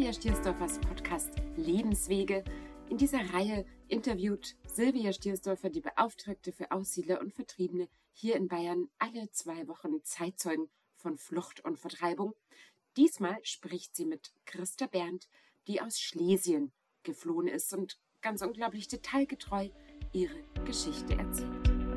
Silvia Stiersdorfers Podcast Lebenswege. In dieser Reihe interviewt Silvia Stiersdorfer, die Beauftragte für Aussiedler und Vertriebene hier in Bayern, alle 2 Wochen Zeitzeugen von Flucht und Vertreibung. Diesmal spricht sie mit Christa Berndt, die aus Schlesien geflohen ist und ganz unglaublich detailgetreu ihre Geschichte erzählt.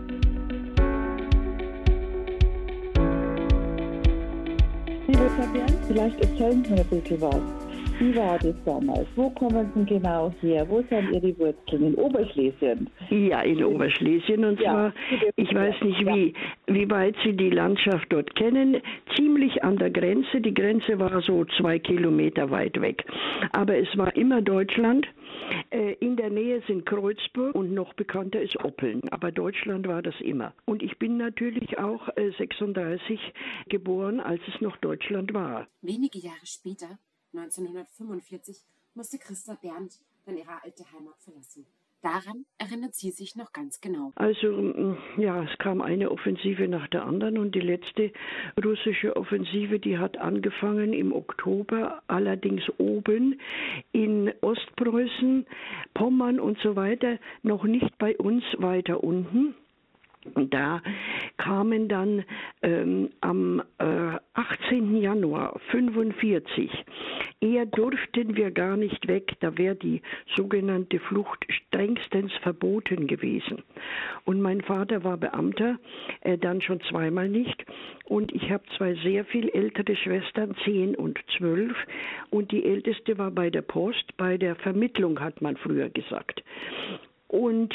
Liebe Fabian, vielleicht erzählen Sie mir ein bisschen was. Wie war das damals? Wo kommen Sie genau her? Wo sind Ihre Wurzeln? In Oberschlesien? Ja, in Oberschlesien. Und zwar, ich weiß nicht, wie weit Sie die Landschaft dort kennen, ziemlich an der Grenze. Die Grenze war so 2 Kilometer weit weg. Aber es war immer Deutschland. In der Nähe sind Kreuzburg und noch bekannter ist Oppeln. Aber Deutschland war das immer. Und ich bin natürlich auch 36 geboren, als es noch Deutschland war. Wenige Jahre später, 1945, musste Christa Berndt dann ihre alte Heimat verlassen. Daran erinnert sie sich noch ganz genau. Also ja, es kam eine Offensive nach der anderen und die letzte russische Offensive, die hat angefangen im Oktober, allerdings oben in Ostpreußen, Pommern und so weiter, noch nicht bei uns weiter unten. Und da kamen dann am 18. Januar 1945, eher durften wir gar nicht weg, da wäre die sogenannte Flucht strengstens verboten gewesen. Und mein Vater war Beamter, dann schon zweimal nicht. Und ich habe 2 sehr viel ältere Schwestern, 10 und 12. Und die älteste war bei der Post, bei der Vermittlung, hat man früher gesagt. Und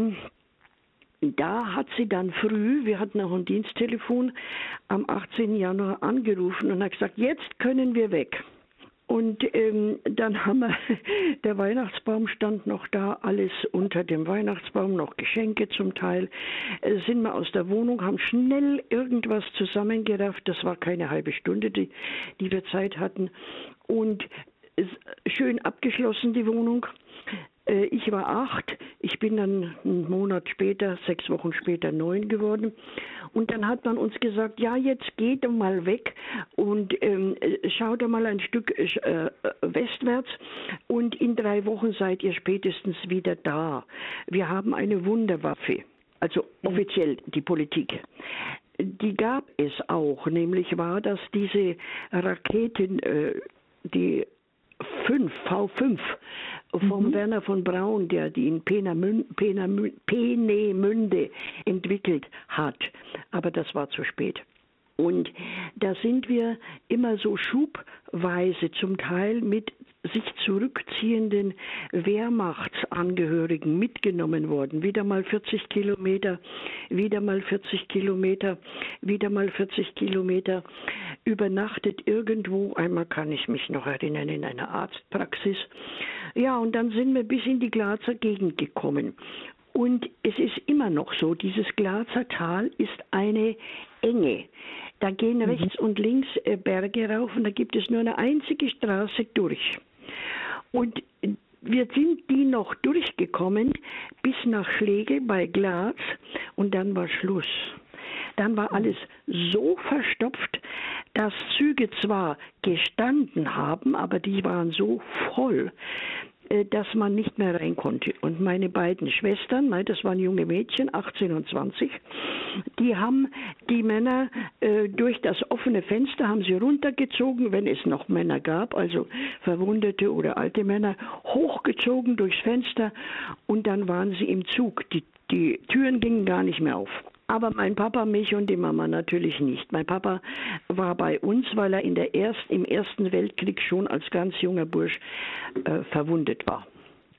da hat sie dann früh, wir hatten auch ein Diensttelefon, am 18. Januar angerufen und hat gesagt, jetzt können wir weg. Und dann haben wir, der Weihnachtsbaum stand noch da, alles unter dem Weihnachtsbaum, noch Geschenke zum Teil. Sind wir aus der Wohnung, haben schnell irgendwas zusammengerafft, das war keine halbe Stunde, die wir Zeit hatten. Und schön abgeschlossen, die Wohnung. Ich war 8, ich bin dann einen Monat später, 6 Wochen später 9 geworden. Und dann hat man uns gesagt, ja, jetzt geht doch mal weg und schaut doch mal ein Stück westwärts und in 3 Wochen seid ihr spätestens wieder da. Wir haben eine Wunderwaffe, also offiziell die Politik. Die gab es auch, nämlich war das diese Raketen, die V5 vom Werner von Braun, der die in Peenemünde entwickelt hat. Aber das war zu spät. Und da sind wir immer so schubweise zum Teil mit sich zurückziehenden Wehrmachtsangehörigen mitgenommen worden. Wieder mal 40 Kilometer, wieder mal 40 Kilometer, wieder mal 40 Kilometer, übernachtet irgendwo, einmal kann ich mich noch erinnern, in einer Arztpraxis. Ja, und dann sind wir bis in die Glatzer Gegend gekommen. Und es ist immer noch so, dieses Glatzer Tal ist eine Enge. Da gehen rechts und links Berge rauf und da gibt es nur eine einzige Straße durch. Und wir sind die noch durchgekommen bis nach Schlegel bei Glatz und dann war Schluss. Dann war alles so verstopft, dass Züge zwar gestanden haben, aber die waren so voll, dass man nicht mehr rein konnte. Und meine beiden Schwestern, das waren junge Mädchen, 18 und 20, die haben die Männer durch das offene Fenster, haben sie runtergezogen, wenn es noch Männer gab, also Verwundete oder alte Männer, hochgezogen durchs Fenster und dann waren sie im Zug. Die Türen gingen gar nicht mehr auf. Aber mein Papa, mich und die Mama natürlich nicht. Mein Papa war bei uns, weil er im Ersten Weltkrieg schon als ganz junger Bursch verwundet war.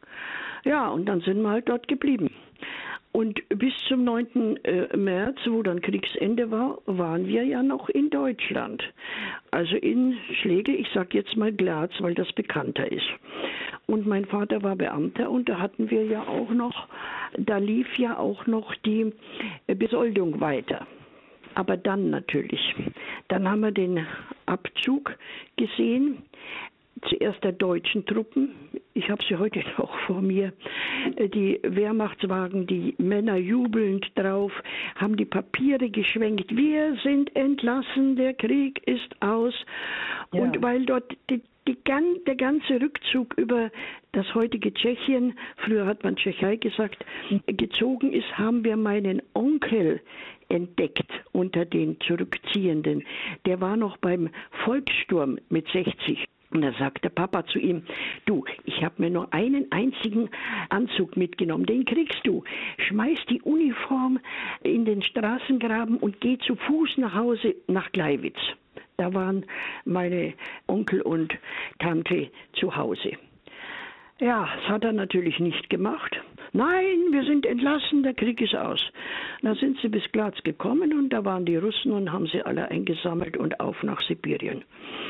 Ja, und dann sind wir halt dort geblieben. Und bis zum 9. März, wo dann Kriegsende war, waren wir ja noch in Deutschland. Also in Schlegel, ich sage jetzt mal Glatz, weil das bekannter ist. Und mein Vater war Beamter und da hatten wir ja auch noch, da lief ja auch noch die Besoldung weiter. Aber dann natürlich. Dann haben wir den Abzug gesehen, zuerst der deutschen Truppen. Ich habe sie heute noch vor mir. Die Wehrmachtswagen, die Männer jubelnd drauf, haben die Papiere geschwenkt. Wir sind entlassen, der Krieg ist aus. Ja. Und weil dort der ganze Rückzug über das heutige Tschechien, früher hat man Tschechei gesagt, gezogen ist, haben wir meinen Onkel entdeckt unter den Zurückziehenden. Der war noch beim Volkssturm mit 60. Und da sagte Papa zu ihm, du, ich habe mir nur einen einzigen Anzug mitgenommen, den kriegst du. Schmeiß die Uniform in den Straßengraben und geh zu Fuß nach Hause nach Gleiwitz. Da waren meine Onkel und Tante zu Hause. Ja, das hat er natürlich nicht gemacht. Nein, wir sind entlassen, der Krieg ist aus. Da sind sie bis Glatz gekommen und da waren die Russen und haben sie alle eingesammelt und auf nach Sibirien.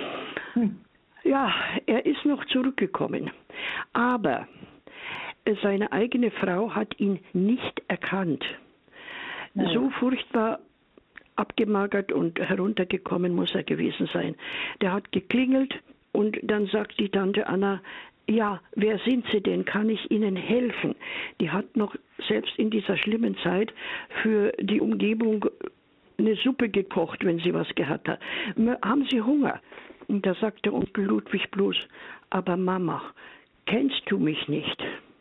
Ja, er ist noch zurückgekommen, aber seine eigene Frau hat ihn nicht erkannt. Ja. So furchtbar abgemagert und heruntergekommen muss er gewesen sein. Der hat geklingelt und dann sagt die Tante Anna, ja, wer sind Sie denn? Kann ich Ihnen helfen? Die hat noch selbst in dieser schlimmen Zeit für die Umgebung eine Suppe gekocht, wenn sie was gehabt hat. Haben Sie Hunger? Und da sagte Onkel Ludwig bloß, aber Mama, kennst du mich nicht?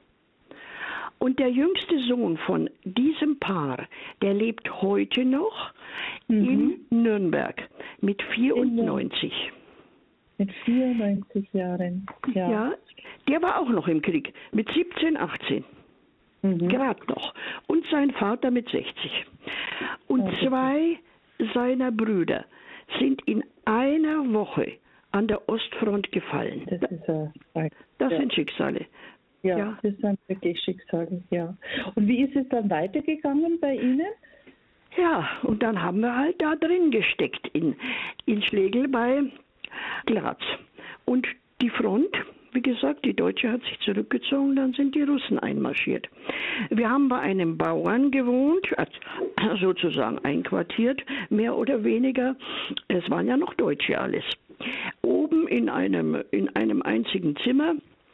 Und der jüngste Sohn von diesem Paar, der lebt heute noch in Nürnberg mit 94. Mit 94 Jahren. Ja, der war auch noch im Krieg, mit 17, 18. Gerade noch. Und sein Vater mit 60. Und zwei seiner Brüder sind in einer Woche an der Ostfront gefallen. Das sind Schicksale. Ja, das sind wirklich Schicksale, ja. Und wie ist es dann weitergegangen bei Ihnen? Ja, und dann haben wir halt da drin gesteckt, in Schlegel bei Glatz. Und die Front, wie gesagt, die Deutsche hat sich zurückgezogen, dann sind die Russen einmarschiert. Wir haben bei einem Bauern gewohnt, sozusagen einquartiert, mehr oder weniger. Es waren ja noch Deutsche alles. Oben in einem einzigen Zimmer.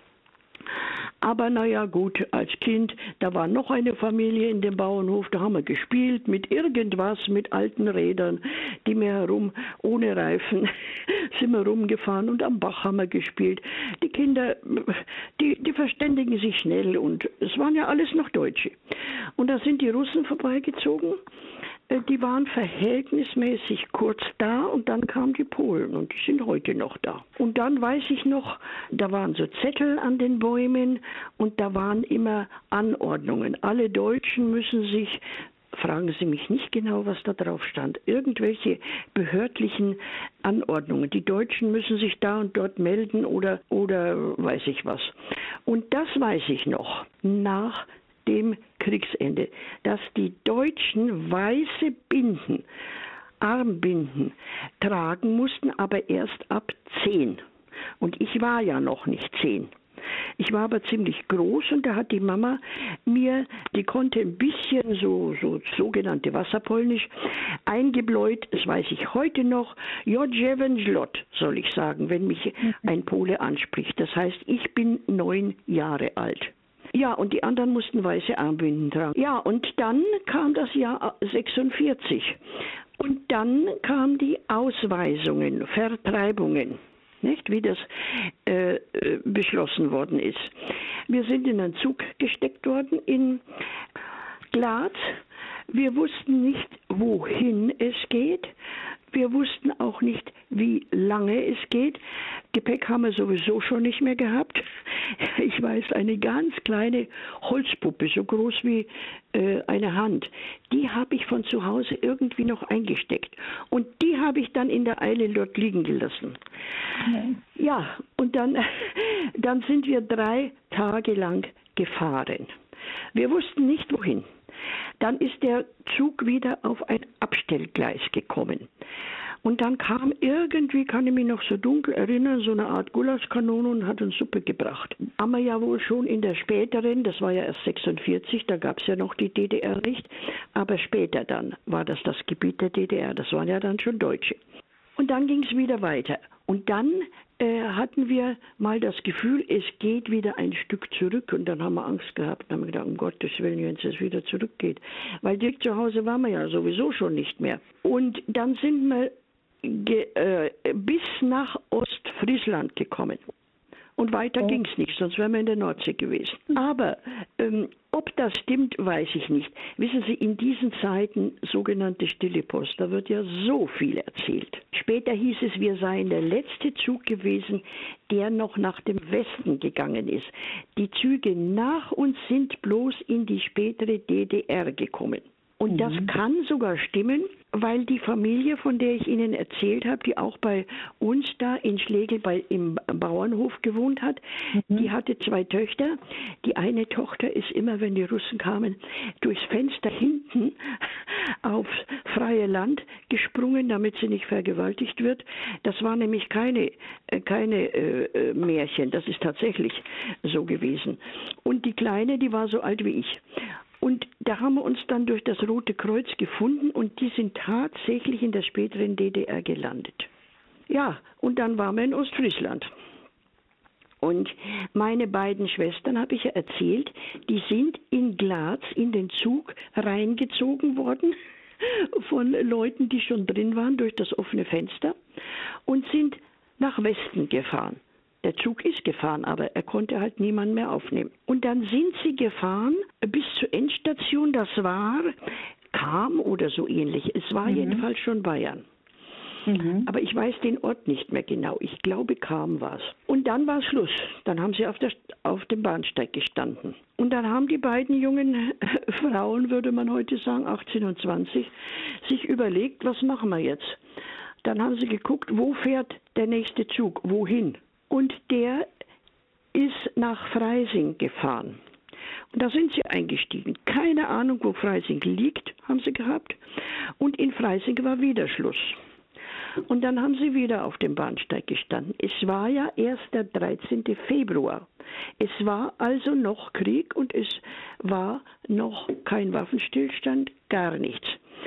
Aber naja gut, als Kind, da war noch eine Familie in dem Bauernhof, da haben wir gespielt mit irgendwas, mit alten Rädern, die mir herum, ohne Reifen, sind wir rumgefahren und am Bach haben wir gespielt. Die Kinder, die verständigen sich schnell und es waren ja alles noch Deutsche. Und da sind die Russen vorbeigezogen. Die waren verhältnismäßig kurz da und dann kamen die Polen und die sind heute noch da. Und dann weiß ich noch, da waren so Zettel an den Bäumen und da waren immer Anordnungen. Alle Deutschen müssen sich, fragen Sie mich nicht genau, was da drauf stand, irgendwelche behördlichen Anordnungen. Die Deutschen müssen sich da und dort melden oder weiß ich was. Und das weiß ich noch, nach dem Kriegsende, dass die Deutschen weiße Binden, Armbinden tragen mussten, aber erst ab 10. Und ich war ja noch nicht 10. Ich war aber ziemlich groß und da hat die Mama mir, die konnte ein bisschen so sogenannte Wasserpolnisch, eingebläut, das weiß ich heute noch, Jodjewenslot soll ich sagen, wenn mich ein Pole anspricht. Das heißt, ich bin 9 Jahre alt. Ja, und die anderen mussten weiße Armbinden tragen. Ja, und dann kam das Jahr 46. Und dann kamen die Ausweisungen, Vertreibungen, nicht, wie das beschlossen worden ist. Wir sind in einen Zug gesteckt worden in Glatz. Wir wussten nicht, wohin es geht. Wir wussten auch nicht, wie lange es geht. Gepäck haben wir sowieso schon nicht mehr gehabt. Ich weiß, eine ganz kleine Holzpuppe, so groß wie eine Hand, die habe ich von zu Hause irgendwie noch eingesteckt. Und die habe ich dann in der Eile dort liegen gelassen. Ja, und dann sind wir 3 Tage lang gefahren. Wir wussten nicht, wohin. Dann ist der Zug wieder auf ein Abstellgleis gekommen. Und dann kam irgendwie, kann ich mich noch so dunkel erinnern, so eine Art Gulaschkanone und hat uns Suppe gebracht. Haben wir ja wohl schon in der späteren, das war ja erst 46, da gab es ja noch die DDR nicht, aber später dann war das Gebiet der DDR, das waren ja dann schon Deutsche. Und dann ging es wieder weiter. Und dann hatten wir mal das Gefühl, es geht wieder ein Stück zurück. Und dann haben wir Angst gehabt. Dann haben wir gedacht, um Gottes Willen, wenn es wieder zurückgeht. Weil direkt zu Hause waren wir ja sowieso schon nicht mehr. Und dann sind wir bis nach Ostfriesland Friesland gekommen. Und weiter ging es nicht, sonst wären wir in der Nordsee gewesen. Aber ob das stimmt, weiß ich nicht. Wissen Sie, in diesen Zeiten, sogenannte Stille Post, da wird ja so viel erzählt. Später hieß es, wir seien der letzte Zug gewesen, der noch nach dem Westen gegangen ist. Die Züge nach uns sind bloß in die spätere DDR gekommen. Und das kann sogar stimmen, weil die Familie, von der ich Ihnen erzählt habe, die auch bei uns da in Schlegel im Bauernhof gewohnt hat, die hatte 2 Töchter. Die eine Tochter ist immer, wenn die Russen kamen, durchs Fenster hinten aufs freie Land gesprungen, damit sie nicht vergewaltigt wird. Das war nämlich keine Märchen, das ist tatsächlich so gewesen. Und die Kleine, die war so alt wie ich. Und da haben wir uns dann durch das Rote Kreuz gefunden und die sind tatsächlich in der späteren DDR gelandet. Ja, und dann waren wir in Ostfriesland. Und meine beiden Schwestern, habe ich ja erzählt, die sind in Glatz in den Zug reingezogen worden von Leuten, die schon drin waren, durch das offene Fenster und sind nach Westen gefahren. Der Zug ist gefahren, aber er konnte halt niemanden mehr aufnehmen. Und dann sind sie gefahren bis zur Endstation, das war Cham oder so ähnlich. Es war jedenfalls schon Bayern. Aber ich weiß den Ort nicht mehr genau. Ich glaube, Cham war es. Und dann war Schluss. Dann haben sie auf dem Bahnsteig gestanden. Und dann haben die beiden jungen Frauen, würde man heute sagen, 18 und 20, sich überlegt, was machen wir jetzt? Dann haben sie geguckt, wo fährt der nächste Zug, wohin? Und der ist nach Freising gefahren. Und da sind sie eingestiegen. Keine Ahnung, wo Freising liegt, haben sie gehabt. Und in Freising war wieder Schluss. Und dann haben sie wieder auf dem Bahnsteig gestanden. Es war ja erst der 13. Februar. Es war also noch Krieg und es war noch kein Waffenstillstand, gar nichts.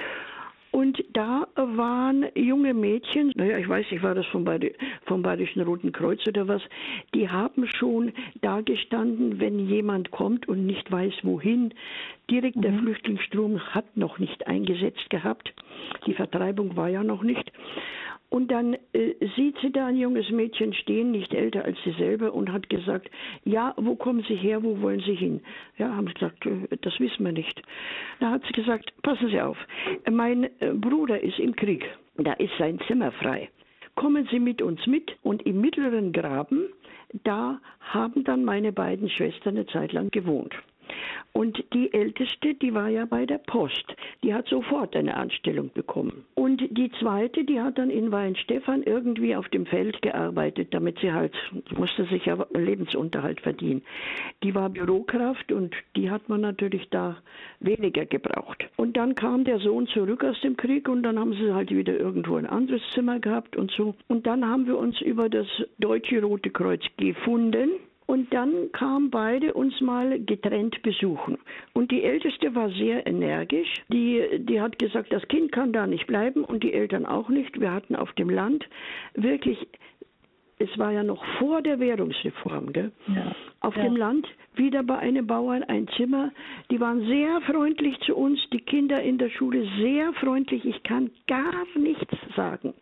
Und da waren junge Mädchen, naja, ich weiß nicht, war das vom Bayerischen Roten Kreuz oder was, die haben schon da gestanden, wenn jemand kommt und nicht weiß, wohin. Direkt der Flüchtlingsstrom hat noch nicht eingesetzt gehabt. Die Vertreibung war ja noch nicht. Und dann sieht sie da ein junges Mädchen stehen, nicht älter als sie selber, und hat gesagt, ja, wo kommen Sie her, wo wollen Sie hin? Ja, haben sie gesagt, das wissen wir nicht. Da hat sie gesagt, passen Sie auf, mein Bruder ist im Krieg, da ist sein Zimmer frei. Kommen Sie mit uns mit, und im mittleren Graben, da haben dann meine beiden Schwestern eine Zeit lang gewohnt. Und die Älteste, die war ja bei der Post. Die hat sofort eine Anstellung bekommen. Und die Zweite, die hat dann in Weinstefan irgendwie auf dem Feld gearbeitet, damit sie halt, musste sich ja Lebensunterhalt verdienen. Die war Bürokraft und die hat man natürlich da weniger gebraucht. Und dann kam der Sohn zurück aus dem Krieg und dann haben sie halt wieder irgendwo ein anderes Zimmer gehabt und so. Und dann haben wir uns über das Deutsche Rote Kreuz gefunden. Und dann kamen beide uns mal getrennt besuchen. Und die Älteste war sehr energisch. Die hat gesagt, das Kind kann da nicht bleiben und die Eltern auch nicht. Wir hatten auf dem Land wirklich, es war ja noch vor der Währungsreform, gell? Ja. Auf dem Land wieder bei einem Bauern ein Zimmer. Die waren sehr freundlich zu uns, die Kinder in der Schule sehr freundlich. Ich kann gar nichts sagen.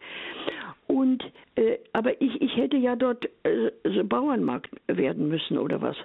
Und aber ich hätte ja dort so Bauernmarkt werden müssen oder was.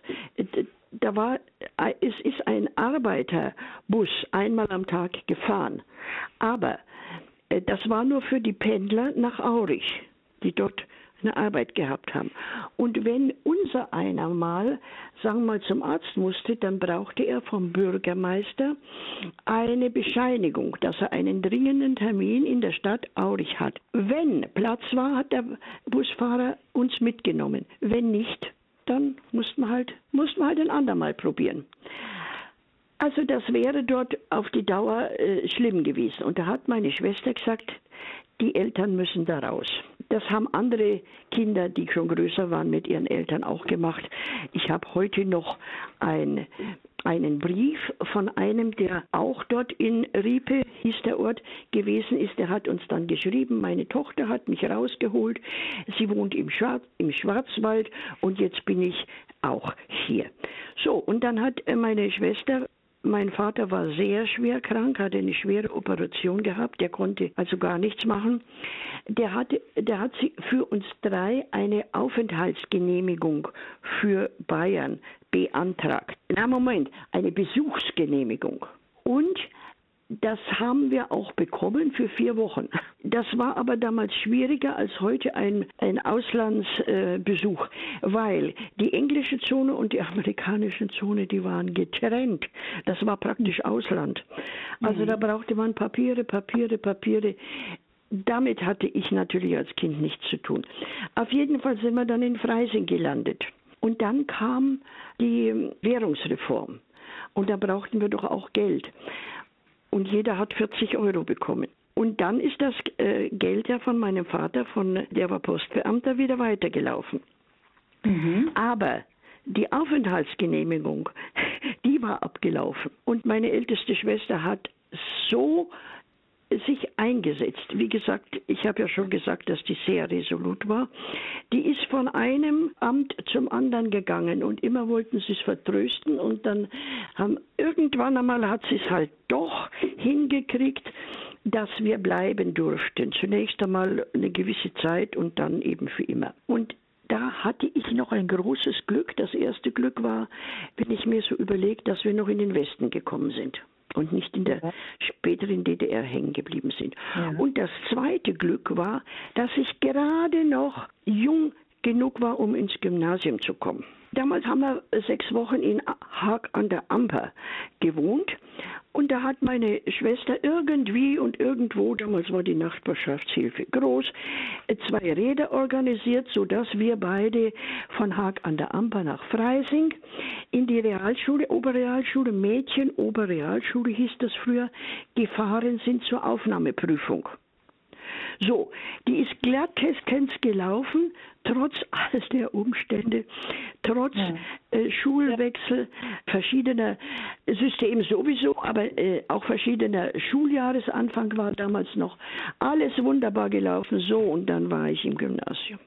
Es ist ein Arbeiterbus einmal am Tag gefahren. Aber das war nur für die Pendler nach Aurich, die dort eine Arbeit gehabt haben. Und wenn unser einer mal, sagen wir mal, zum Arzt musste, dann brauchte er vom Bürgermeister eine Bescheinigung, dass er einen dringenden Termin in der Stadt Aurich hat. Wenn Platz war, hat der Busfahrer uns mitgenommen. Wenn nicht, dann mussten wir halt ein andermal probieren. Also das wäre dort auf die Dauer schlimm gewesen. Und da hat meine Schwester gesagt, die Eltern müssen da raus. Das haben andere Kinder, die schon größer waren, mit ihren Eltern auch gemacht. Ich habe heute noch einen Brief von einem, der auch dort in Riepe, hieß der Ort, gewesen ist. Der hat uns dann geschrieben, meine Tochter hat mich rausgeholt. Sie wohnt im Schwarzwald und jetzt bin ich auch hier. So, und dann hat meine Schwester Mein Vater war sehr schwer krank, hatte eine schwere Operation gehabt, der konnte also gar nichts machen. Der hat für uns 3 eine Aufenthaltsgenehmigung für Bayern beantragt. Eine Besuchsgenehmigung. Und das haben wir auch bekommen für 4 Wochen. Das war aber damals schwieriger als heute ein Auslandsbesuch, weil die englische Zone und die amerikanische Zone, die waren getrennt. Das war praktisch Ausland. Also da brauchte man Papiere. Damit hatte ich natürlich als Kind nichts zu tun. Auf jeden Fall sind wir dann in Freising gelandet. Und dann kam die Währungsreform. Und da brauchten wir doch auch Geld. Und jeder hat 40 € bekommen. Und dann ist das Geld ja von meinem Vater, der war Postbeamter, wieder weitergelaufen. Aber die Aufenthaltsgenehmigung, die war abgelaufen. Und meine älteste Schwester hat so sich eingesetzt. Wie gesagt, ich habe ja schon gesagt, dass die sehr resolut war. Die ist von einem Amt zum anderen gegangen und immer wollten sie es vertrösten und dann irgendwann einmal hat sie es halt doch hingekriegt, dass wir bleiben durften. Zunächst einmal eine gewisse Zeit und dann eben für immer. Und da hatte ich noch ein großes Glück. Das erste Glück war, wenn ich mir so überlege, dass wir noch in den Westen gekommen sind und nicht in der späteren DDR hängen geblieben sind. Ja. Und das zweite Glück war, dass ich gerade noch jung genug war, um ins Gymnasium zu kommen. Damals haben wir 6 Wochen in Haag an der Amper gewohnt und da hat meine Schwester irgendwie und irgendwo, damals war die Nachbarschaftshilfe groß, 2 Räder organisiert, sodass wir beide von Haag an der Amper nach Freising in die Realschule, Oberrealschule, Mädchen-Oberrealschule hieß das früher, gefahren sind zur Aufnahmeprüfung. So, die ist glattestens gelaufen, trotz all der Umstände, trotz Schulwechsel, verschiedener Systeme sowieso, aber auch verschiedener Schuljahresanfang war damals noch alles wunderbar gelaufen. So, und dann war ich im Gymnasium.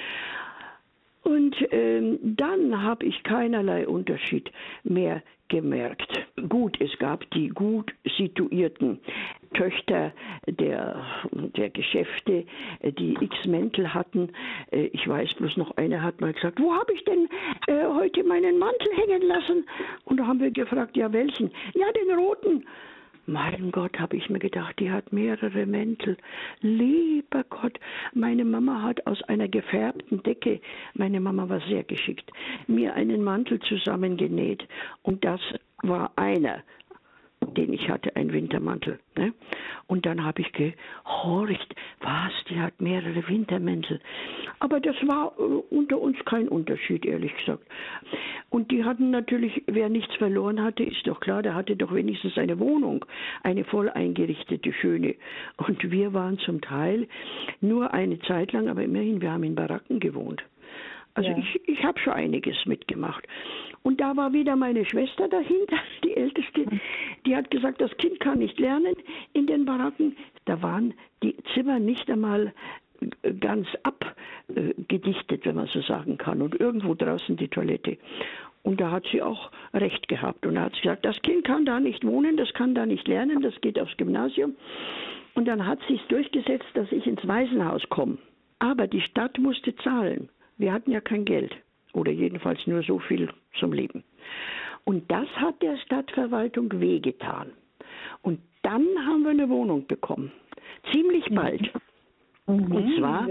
Und dann habe ich keinerlei Unterschied mehr gemerkt. Gut, es gab die gut situierten Töchter der Geschäfte, die X-Mäntel hatten. Ich weiß bloß noch, eine hat mal gesagt, wo habe ich denn heute meinen Mantel hängen lassen? Und da haben wir gefragt, ja welchen? Ja, den roten. Mein Gott, habe ich mir gedacht, die hat mehrere Mäntel. Lieber Gott, meine Mama hat aus einer gefärbten Decke, meine Mama war sehr geschickt, mir einen Mantel zusammengenäht. Und das war einer, den ich hatte, ein Wintermantel. Ne? Und dann habe ich gehorcht, was, die hat mehrere Wintermäntel. Aber das war unter uns kein Unterschied, ehrlich gesagt. Und die hatten natürlich, wer nichts verloren hatte, ist doch klar, der hatte doch wenigstens eine Wohnung, eine voll eingerichtete, schöne. Und wir waren zum Teil nur eine Zeit lang, aber immerhin, wir haben in Baracken gewohnt. Also ja. Ich habe schon einiges mitgemacht. Und da war wieder meine Schwester dahinter, die Älteste, die hat gesagt, das Kind kann nicht lernen in den Baracken. Da waren die Zimmer nicht einmal ganz abgedichtet, wenn man so sagen kann. Und irgendwo draußen die Toilette. Und da hat sie auch recht gehabt. Und da hat sie gesagt, das Kind kann da nicht wohnen, das kann da nicht lernen, das geht aufs Gymnasium. Und dann hat sie es durchgesetzt, dass ich ins Waisenhaus komme. Aber die Stadt musste zahlen. Wir hatten ja kein Geld. Oder jedenfalls nur so viel zum Leben. Und das hat der Stadtverwaltung wehgetan. Und dann haben wir eine Wohnung bekommen. Ziemlich bald. Und zwar,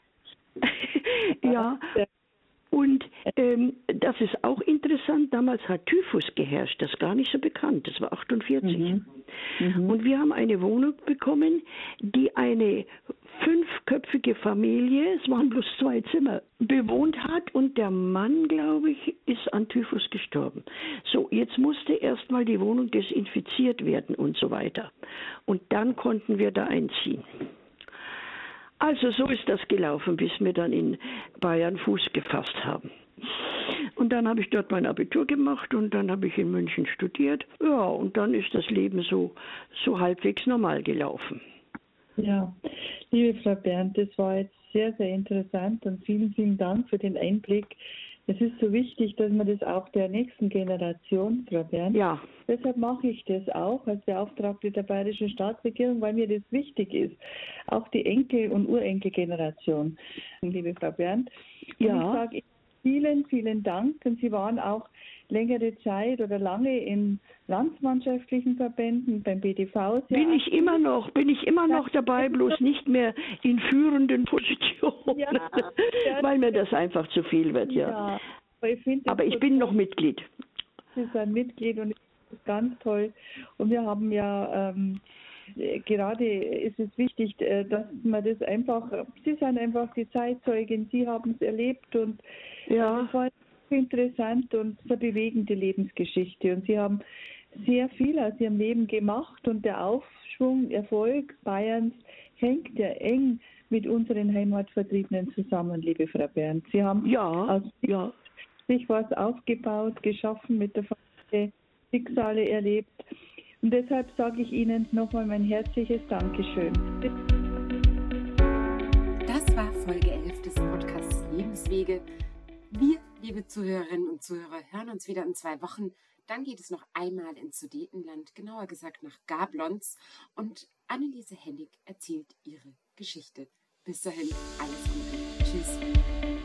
ja, und das ist auch interessant, damals hat Typhus geherrscht, das ist gar nicht so bekannt, das war 48. Und wir haben eine Wohnung bekommen, die eine 5-köpfige Familie, es waren bloß 2 Zimmer, bewohnt hat und der Mann, glaube ich, ist an Typhus gestorben. So, jetzt musste erstmal die Wohnung desinfiziert werden und so weiter. Und dann konnten wir da einziehen. Also so ist das gelaufen, bis wir dann in Bayern Fuß gefasst haben. Und dann habe ich dort mein Abitur gemacht und dann habe ich in München studiert. Ja, und dann ist das Leben so halbwegs normal gelaufen. Ja, liebe Frau Berndt, das war jetzt sehr, sehr interessant und vielen, vielen Dank für den Einblick Es ist so wichtig, dass man das auch der nächsten Generation, Frau Bernd. Ja. Deshalb mache ich das auch als Beauftragte der Bayerischen Staatsregierung, weil mir das wichtig ist. Auch die Enkel- und Urenkelgeneration, liebe Frau Bernd. Und Ja. ich sage Ihnen vielen, vielen Dank. Und Sie waren auch längere Zeit oder lange in landsmannschaftlichen Verbänden, beim BDV. Bin ich immer noch dabei, bloß nicht mehr in führenden Positionen, Ja, weil mir das einfach zu viel wird, ja. Aber ich bin noch Mitglied. Sie sind ein Mitglied und das ist ganz toll. Und wir haben ja, gerade ist es wichtig, dass man das einfach, Sie sind einfach die Zeitzeugin, Sie haben es erlebt und Ja. es war interessant und eine bewegende Lebensgeschichte. Und Sie haben sehr viel aus Ihrem Leben gemacht und der Aufschwung, Erfolg Bayerns hängt ja eng mit unseren Heimatvertriebenen zusammen, liebe Frau Bernd. Sie haben aus sich was aufgebaut, geschaffen, mit der Familie Schicksale erlebt. Und deshalb sage ich Ihnen nochmal mein herzliches Dankeschön. Das war Folge 11 des Podcasts Lebenswege. Wir, liebe Zuhörerinnen und Zuhörer, hören uns wieder in 2 Wochen. Dann geht es noch einmal ins Sudetenland, genauer gesagt nach Gablons. Und Anneliese Hennig erzählt ihre Geschichte. Bis dahin, alles Gute. Tschüss.